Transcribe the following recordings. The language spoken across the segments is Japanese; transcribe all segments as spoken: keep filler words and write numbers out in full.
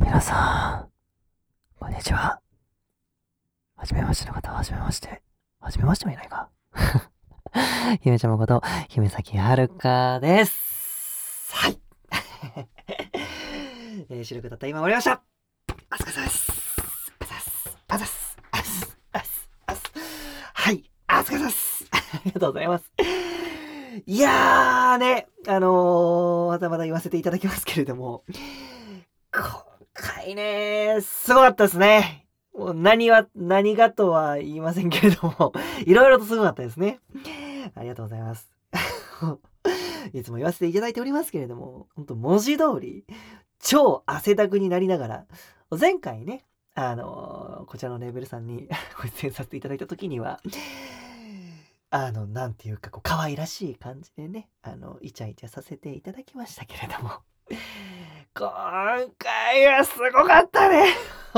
皆さん、こんにちは。はじめましての方は、はじめまして。はじめましてもいないか。姫ちゃまこと、姫崎はるかです。はい。えー、収録だった今終わりました。お疲れ様です。あざす。あざす。あす。あす。あす。はい。お疲れ様です。ありがとうございます。いやーね、あのー、またまた言わせていただきますけれども、今回ね、すごかったですね。もう何は、何がとは言いませんけれども、いろいろとすごかったですね。ありがとうございます。いつも言わせていただいておりますけれども、ほんと文字通り、超汗だくになりながら、前回ね、あのー、こちらのレーベルさんにご出演させていただいた時には、あの、なんていうか、こう、可愛らしい感じでね、あの、イチャイチャさせていただきましたけれども、今回はすごかったね。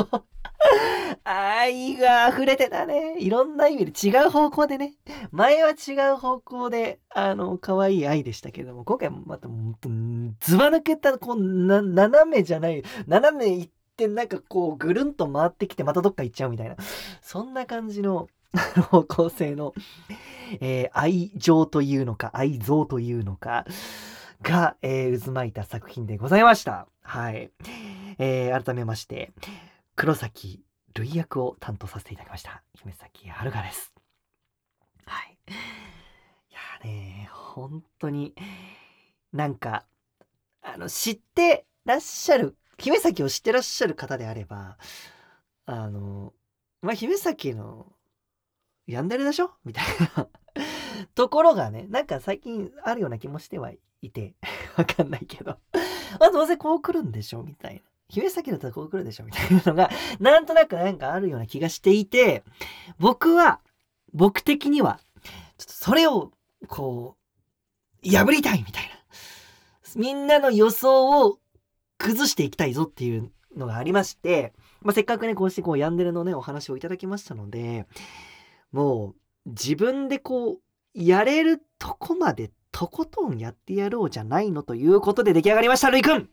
愛が溢れてたね。いろんな意味で違う方向でね。前は違う方向で、あの、可愛い愛でしたけれども、今回もまた、ほんと、ずば抜けた、こう、な、斜めじゃない、斜め行って、なんかこう、ぐるんと回ってきて、またどっか行っちゃうみたいな。そんな感じの、方向性の、えー愛情というのか、愛憎というのか、が、えー渦巻いた作品でございました。はい。えー改めまして、黒崎瑠衣役を担当させていただきました、姫崎はるかです。はい。いやーね、本当に、なんか、あの、知ってらっしゃる、姫崎を知ってらっしゃる方であれば、あの、まあ、姫崎のヤンデレでしょみたいなところがね、なんか最近あるような気もしてはいて、わかんないけど。まあどうせこう来るんでしょみたいな。姫崎だったらこう来るでしょみたいなのが、なんとなくなんかあるような気がしていて、僕は、僕的には、ちょっとそれを、こう、破りたいみたいな。みんなの予想を崩していきたいぞっていうのがありまして、まあ、せっかくね、こうしてこうヤンデレのね、お話をいただきましたので、もう自分でこう、やれるとこまでとことんやってやろうじゃないのということで出来上がりました、るいくん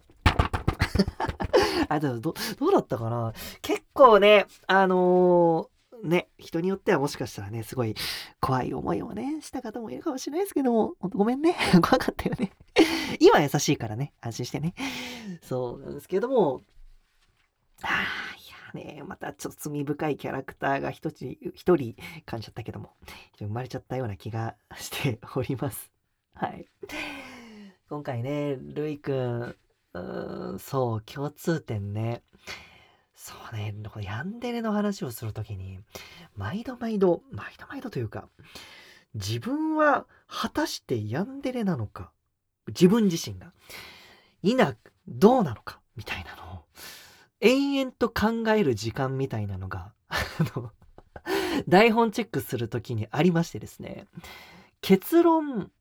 あ、ど、どうだったかな。結構ね、あのーね、人によってはもしかしたらね、すごい怖い思いをね、した方もいるかもしれないですけども、ほんとごめんね。怖かったよね。今優しいからね、安心してね。そうなんですけども、ああ、いやね、またちょっと罪深いキャラクターが一つ、一人噛んじゃったけども、生まれちゃったような気がしております。はい。今回ね、るいくん、うーん、そう、共通点ね。そうね、このヤンデレの話をするときに、毎度毎度、毎度毎度というか、自分は果たしてヤンデレなのか、自分自身が、いな、どうなのか、みたいなのを、延々と考える時間みたいなのが、あの、台本チェックするときにありましてですね、結論、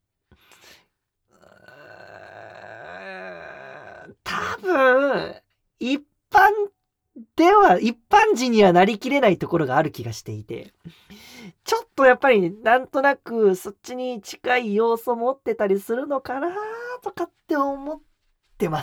多分、一般では、一般人にはなりきれないところがある気がしていて、ちょっとやっぱりなんとなくそっちに近い要素持ってたりするのかなとかって思ってます。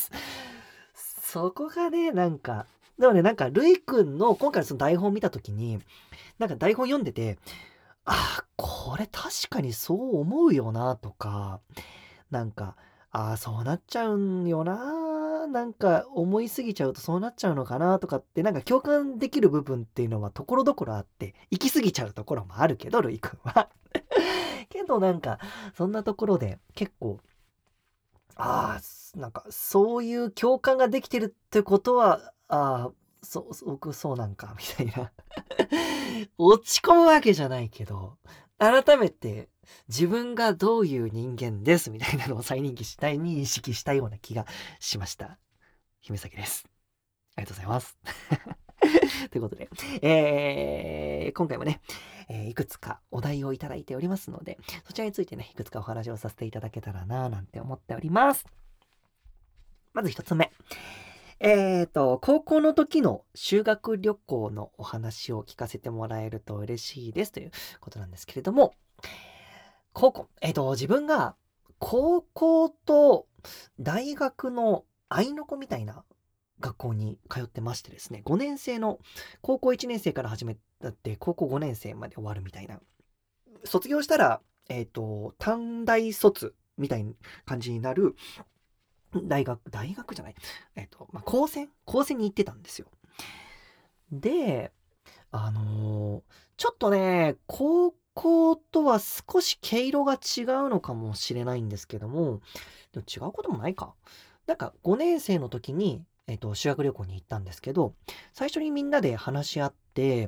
そこがね、なんか、でもね、なんか、るいくんの今回その台本見たときに、なんか台本読んでて、ああ、これ確かにそう思うよなとか、なんか、ああ、そうなっちゃうんよな、なんか思いすぎちゃうとそうなっちゃうのかなとかって、なんか共感できる部分っていうのはところどころあって、行き過ぎちゃうところもあるけど、るいくんは。けどなんか、そんなところで結構、ああ、なんかそういう共感ができてるってことは、ああ、そう、僕そうなんか、みたいな。落ち込むわけじゃないけど、改めて自分がどういう人間ですみたいなのを再認識したい、認識したような気がしました。姫崎です。ありがとうございます。ということで、えー、今回もね、えーいくつかお題をいただいておりますので、そちらについてね、いくつかお話をさせていただけたらなぁなんて思っております。まず一つ目。えーと、高校の時の修学旅行のお話を聞かせてもらえると嬉しいですということなんですけれども、高校、えーと、自分が高校と大学の合いの子みたいな学校に通ってましてですね、ごねん生の高校いちねん生から始めたって高校ごねん生まで終わるみたいな。卒業したら、えっ、と、短大卒みたいな感じになる大学、大学じゃない、えっ、と、まあ、高専高専に行ってたんですよ。で、あのーちょっとね、高校とは少し毛色が違うのかもしれないんですけども、でも違うこともないか。なんかごねん生の時に、えっと、修学旅行に行ったんですけど、最初にみんなで話し合って、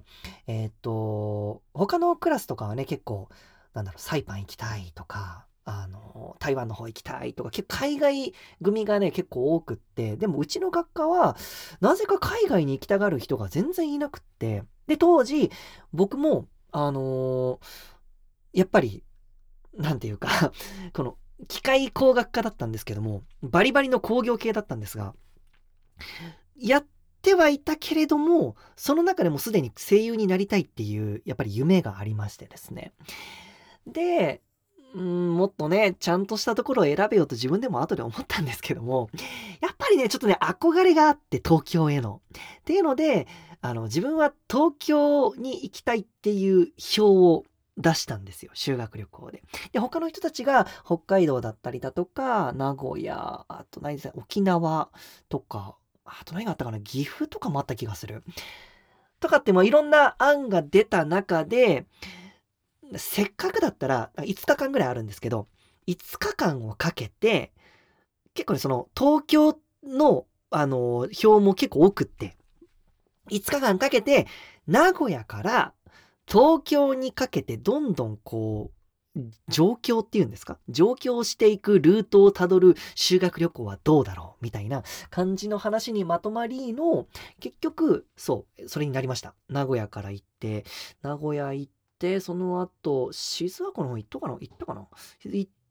えっと、他のクラスとかはね、結構、なんだろう、サイパン行きたいとか、あの、台湾の方行きたいとか、結構海外組がね、結構多くって、でもうちの学科は、なぜか海外に行きたがる人が全然いなくって、で、当時、僕も、あのやっぱり、なんていうかこの、機械工学科だったんですけども、バリバリの工業系だったんですが、やってはいたけれども、その中でもすでに声優になりたいっていう、やっぱり夢がありましてですね。で、うん、もっとね、ちゃんとしたところを選べようと自分でも後で思ったんですけども、やっぱりね、ちょっとね、憧れがあって、東京への。っていうので、あの、自分は東京に行きたいっていう票を出したんですよ、修学旅行で。で、他の人たちが北海道だったりだとか、名古屋、あと何ですか、沖縄とか、あと何があったかな、岐阜とかもあった気がする。とかって、もういろんな案が出た中で、せっかくだったら、いつかかんぐらいあるんですけど、いつかかんをかけて、結構ね、その、東京の、あの、票も結構多くって、いつかかんかけて、名古屋から東京にかけてどんどんこう、上京っていうんですか、上京していくルートをたどる修学旅行はどうだろうみたいな感じの話にまとまりの、結局、そう、それになりました。名古屋から行って、名古屋行って、その後、静岡の方行ったかな行ったかな行って、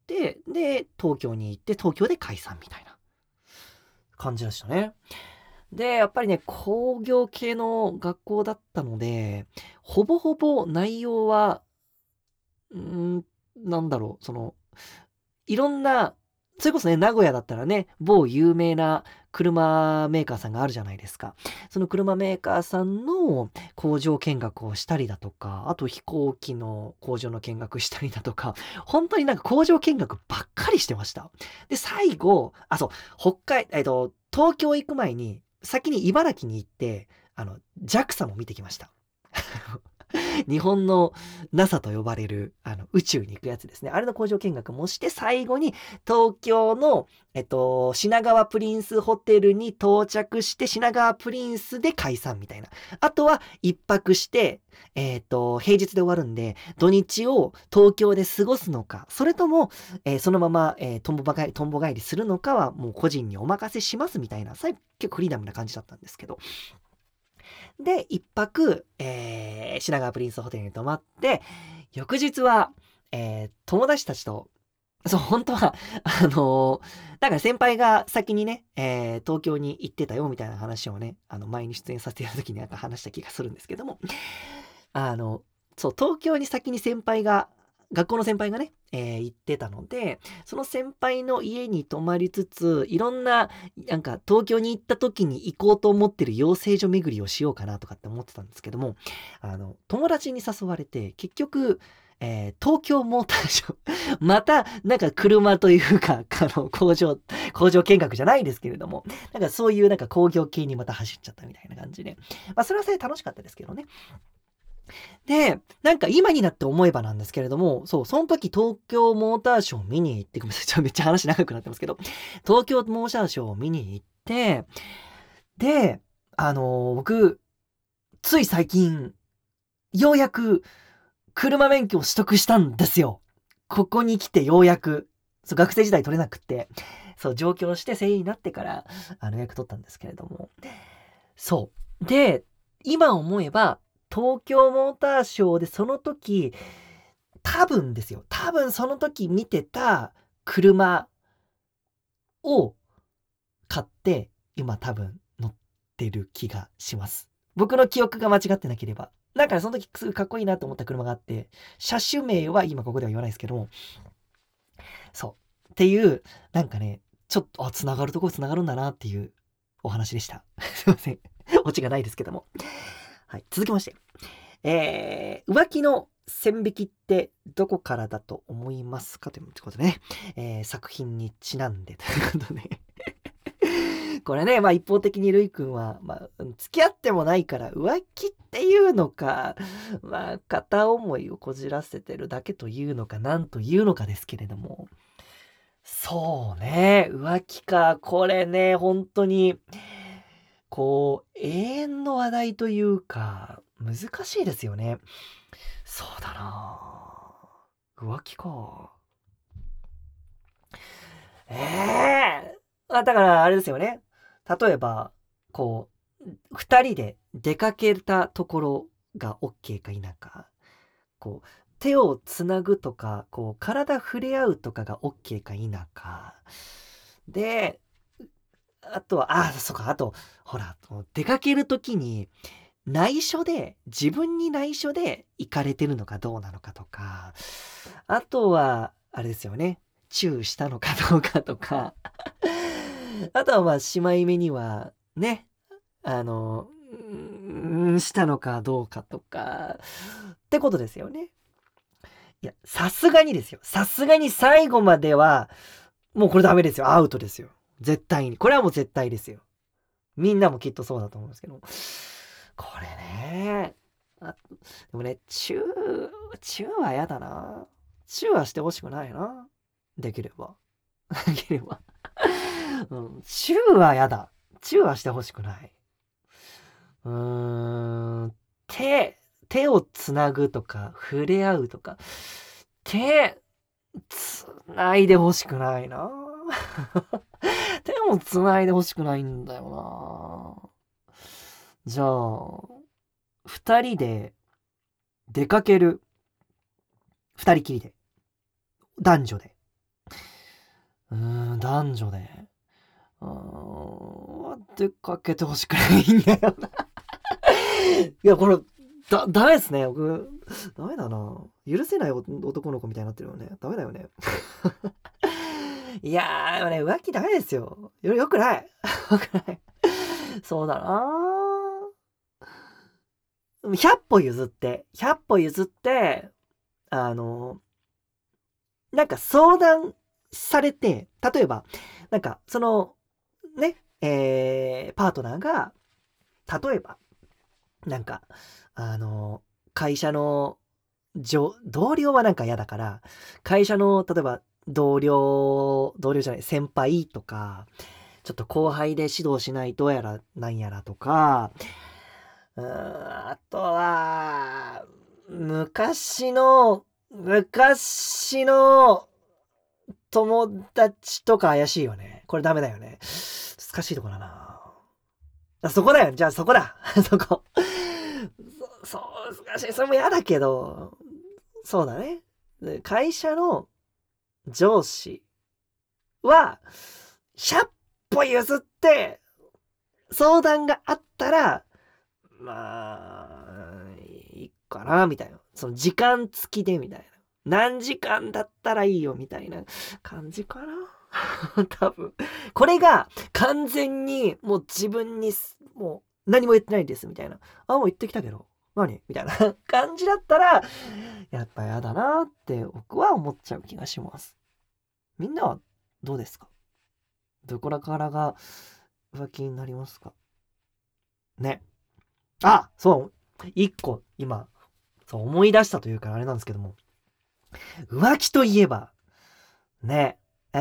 で、東京に行って、東京で解散みたいな感じでしたね。で、やっぱりね、工業系の学校だったので、ほぼほぼ内容は、うーん、なんだろう、その、いろんな、それこそね、名古屋だったらね、某有名な車メーカーさんがあるじゃないですか。その車メーカーさんの工場見学をしたりだとか、あと飛行機の工場の見学したりだとか、本当になんか工場見学ばっかりしてました。で、最後、あ、そう、北海、えっと、東京行く前に、先に茨城に行って、あの、ジャクサ も見てきました。日本の ナサ と呼ばれるあの宇宙に行くやつですね。あれの工場見学もして、最後に東京の、えっと、品川プリンスホテルに到着して、品川プリンスで解散みたいな。あとは一泊して、えっと、平日で終わるんで、土日を東京で過ごすのか、それとも、えーそのまま、えー、とんぼばかり、とんぼ帰りするのかはもう個人にお任せしますみたいな、最後結構フリーダムな感じだったんですけど、で、一泊、えー品川プリンスホテルに泊まって、翌日は、えー友達たちと、そう、本当は、あのーなんか先輩が先にね、えー東京に行ってたよみたいな話をね、あの、前に出演させていた時になんか話した気がするんですけども、あの、そう、東京に先に先輩が、学校の先輩がね、えー行ってたので、その先輩の家に泊まりつつ、いろんな、なんか東京に行った時に行こうと思ってる養成所巡りをしようかなとかって思ってたんですけども、あの、友達に誘われて、結局、えー東京モーターショー、また、なんか車というか、あの、工場、工場見学じゃないですけれども、なんかそういうなんか工業系にまた走っちゃったみたいな感じで、まあそれはそれで楽しかったですけどね。で、なんか今になって思えばなんですけれども、そう、その時東京モーターショーを見に行って、ごめんなさい、ちょっとめっちゃ話長くなってますけど、東京モーターショーを見に行って、で、あのー僕、つい最近、ようやく車免許を取得したんですよ。ここに来てようやく。そう、学生時代取れなくって、そう、上京して声優になってから、あの、ようやく取ったんですけれども。そう。で、今思えば、東京モーターショーでその時、多分ですよ。多分その時見てた車を買って、今多分乗ってる気がします。僕の記憶が間違ってなければ。なんかね、その時すごいかっこいいなと思った車があって、車種名は今ここでは言わないですけども、そう。っていう、なんかね、ちょっと、あ、繋がるとこ繋がるんだなっていうお話でした。すいません。オチがないですけども。はい、続きまして。えー、浮気の線引きってどこからだと思いますかということでね、えー、作品にちなんでということでこれね、まあ一方的にるいくんは、まあ、付き合ってもないから浮気っていうのか、まあ片思いをこじらせてるだけというのか、なんというのかですけれども、そうね、浮気か、これね、本当に、こう、永遠の話題というか、難しいですよね。そうだな浮気か。ええあ、だからあれですよね。例えば、こう、二人で出かけたところが OK か否か、こう、手をつなぐとか、こう、体触れ合うとかが OK か否か。で、あとは、あ、そうか、あと、ほら、出かけるときに、内緒で、自分に内緒で行かれてるのかどうなのかとか、あとは、あれですよね、チューしたのかどうかとか、あとはまあ、しまい目には、ね、あの、うーん、したのかどうかとか、ってことですよね。いや、さすがにですよ。さすがに最後までは、もうこれダメですよ。アウトですよ。絶対に。これはもう絶対ですよ。みんなもきっとそうだと思うんですけど。これね。あ、でもね、チュー、チューは嫌だな。チューはしてほしくないな。できれば。できれば。うん、チューは嫌だ。チューはしてほしくない。うーん、手、手をつなぐとか、触れ合うとか、手、つないでほしくないな。手もつないでほしくないんだよな。じゃあ、二人で出かける。二人きりで。男女で。うーん、男女で。うーん、出かけてほしくないんだよな。いや、これ、だ、ダメですね。僕、ダメだな。許せない男の子みたいになってるよね。ダメだよね。いやー、ね、浮気ダメですよ。よ、よくない。よくない。そうだな。ひゃっぽ譲って、ひゃっぽ譲って、あの、なんか相談されて、例えば、なんか、その、ね、えー、パートナーが、例えば、なんか、あの、会社の、上同僚はなんか嫌だから、会社の、例えば、同僚、同僚じゃない、先輩とか、ちょっと後輩で指導しないとやら、なんやらとか、うーん、あとは、昔の、昔の友達とか怪しいよね。これダメだよね。難しいとこだな。あそこだよ。じゃあそこだ。そこ。そ、そう、難しい。それも嫌だけど、そうだね。で会社の上司は、ひゃっぽ譲って、相談があったら、まあ、いいかな、みたいな。その時間付きで、みたいな。何時間だったらいいよ、みたいな感じかな。多分。これが完全にもう自分にもう何も言ってないです、みたいな。あ、もう言ってきたけど、何みたいな感じだったら、やっぱやだなって僕は思っちゃう気がします。みんなはどうですか？どこらからが浮気になりますかね。あ、そう、一個今、そう思い出したというかあれなんですけども、浮気といえば、ね、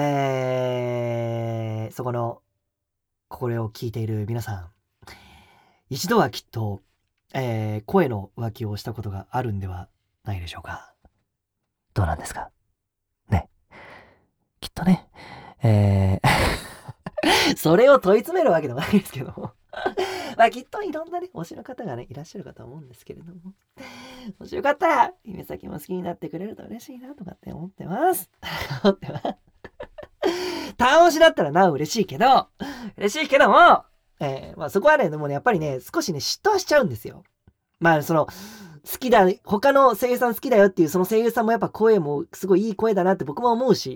えー、そこの、これを聞いている皆さん、一度はきっと、えー、声の浮気をしたことがあるんではないでしょうか。どうなんですかね。きっとね、えーそれを問い詰めるわけでもないですけどもまあきっといろんなね、推しの方がね、いらっしゃるかと思うんですけれども。もしよかったら、夢先も好きになってくれると嬉しいなとかって思ってます。思ってます。単推しだったらなお嬉しいけど、嬉しいけども、えー、まあそこはね、でもね、やっぱりね、少しね、嫉妬はしちゃうんですよ。まあその、好きだ、他の声優さん好きだよっていうその声優さんもやっぱ声もすごいいい声だなって僕も思うし、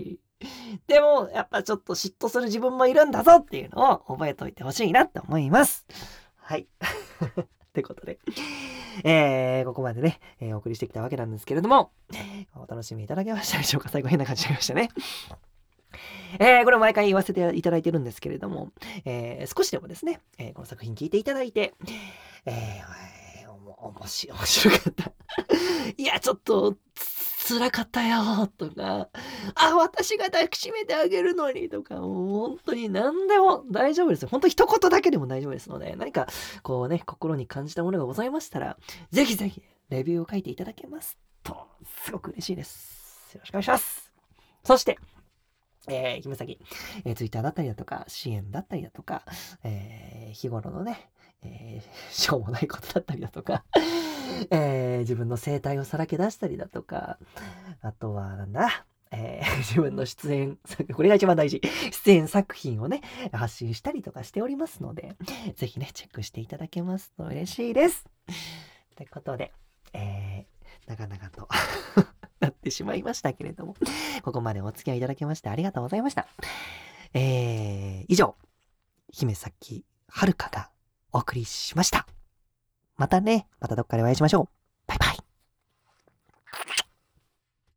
でも、やっぱちょっと嫉妬する自分もいるんだぞっていうのを覚えておいてほしいなって思います。はい。ってことで、えー、ここまでね、えーお送りしてきたわけなんですけれども、お楽しみいただけましたでしょうか。最後変な感じになりましたね。えー、これ毎回言わせていただいてるんですけれども、えー、少しでもですね、えーこの作品聞いていただいて、えー、えーおも、おもし、面白かった。いや、ちょっと、つ辛かったよとか、あ、私が抱きしめてあげるのにとか、もう本当に何でも大丈夫ですよ。本当に一言だけでも大丈夫ですので、何かこうね、心に感じたものがございましたら、ぜひぜひレビューを書いていただけますと、すごく嬉しいです。よろしくお願いします。そして、えー、姫崎、えー、ツイッターだったりだとか、支援だったりだとか、えー、日頃のね、えー、しょうもないことだったりだとか、えー、自分の生態をさらけ出したりだとか、あとは、なんだ、えー、自分の出演、これが一番大事、出演作品をね、発信したりとかしておりますので、ぜひね、チェックしていただけますと嬉しいです。ということで、えー、長々となってしまいましたけれども、ここまでお付き合いいただきましてありがとうございました。えー、以上、姫崎はるかがお送りしました。またね、またどっかでお会いしましょう。